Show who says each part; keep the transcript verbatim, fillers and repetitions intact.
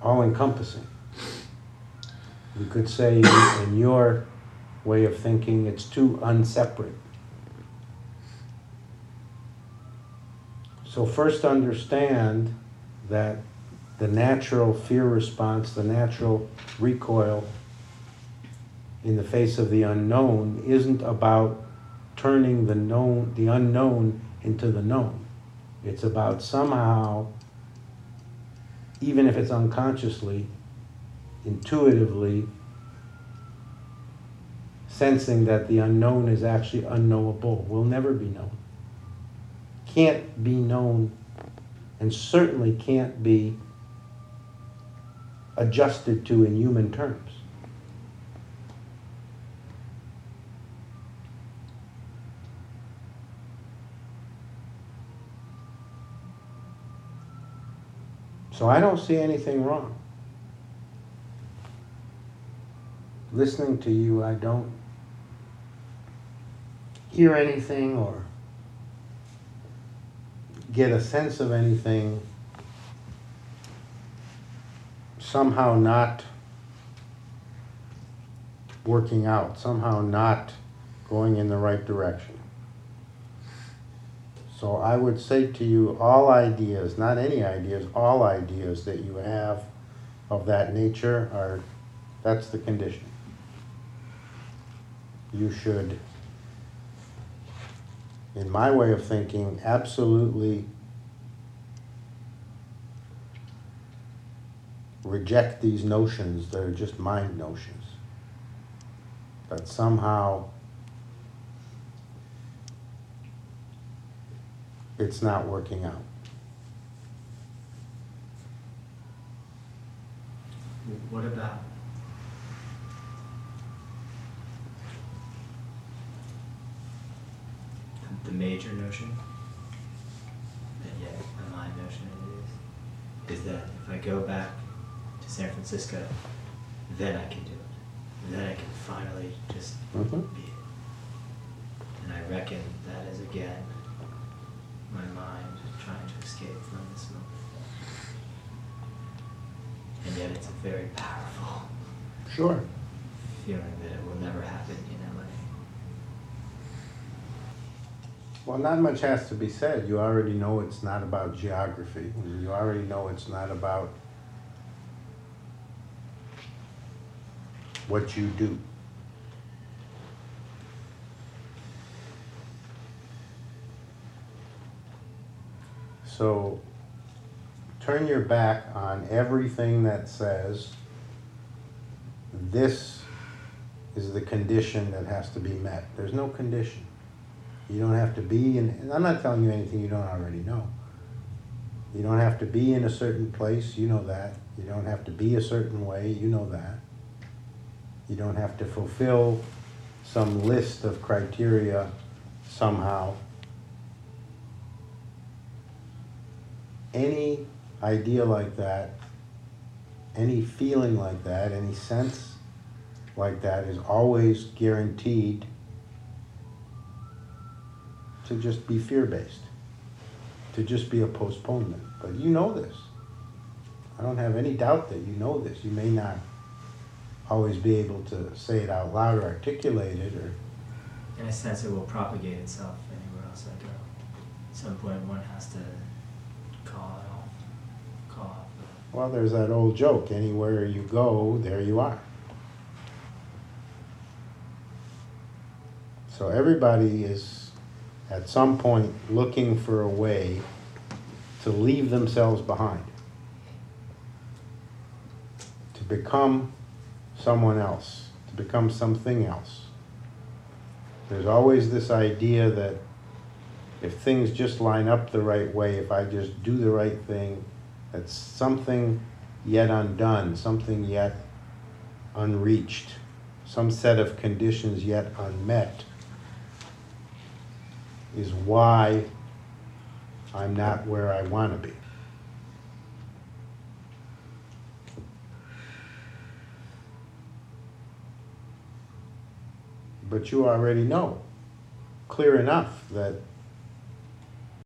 Speaker 1: all-encompassing. You could say, in your way of thinking, it's too unseparate. So first understand that the natural fear response, the natural recoil in the face of the unknown isn't about turning the known, the unknown into the known. It's about somehow, even if it's unconsciously, intuitively, sensing that the unknown is actually unknowable, will never be known. Can't be known, and certainly can't be adjusted to in human terms. So I don't see anything wrong. Listening to you, I don't hear anything or get a sense of anything somehow not working out, somehow not going in the right direction. So I would say to you, all ideas, not any ideas, all ideas that you have of that nature are, that's the condition. You should, in my way of thinking, absolutely reject these notions that are just mind notions. That somehow it's not working out.
Speaker 2: What about the major notion, and yet the mind notion it is, is that if I go back to San Francisco, then I can do it. Then I can finally just
Speaker 1: Mm-hmm.
Speaker 2: be it. And I reckon that is again my mind trying to escape from this moment. And yet it's a very powerful
Speaker 1: Sure.
Speaker 2: feeling that it will never happen in L A.
Speaker 1: Well, not much has to be said. You already know it's not about geography. You already know it's not about what you do. So turn your back on everything that says this is the condition that has to be met. There's no condition. You don't have to be in, and I'm not telling you anything you don't already know. You don't have to be in a certain place, you know that. You don't have to be a certain way, you know that. You don't have to fulfill some list of criteria somehow. Any idea like that, any feeling like that, any sense like that is always guaranteed to just be fear-based, to just be a postponement. But you know this. I don't have any doubt that you know this. You may not always be able to say it out loud or articulate it, or
Speaker 2: In a sense, it will propagate itself anywhere else I go. At some point, one has to call it off. Call off.
Speaker 1: well, there's that old joke, anywhere you go, there you are. So everybody is at some point looking for a way to leave themselves behind, to become someone else, to become something else. There's always this idea that if things just line up the right way, if I just do the right thing, that's something yet undone, something yet unreached, some set of conditions yet unmet is why I'm not where I want to be. But you already know clear enough that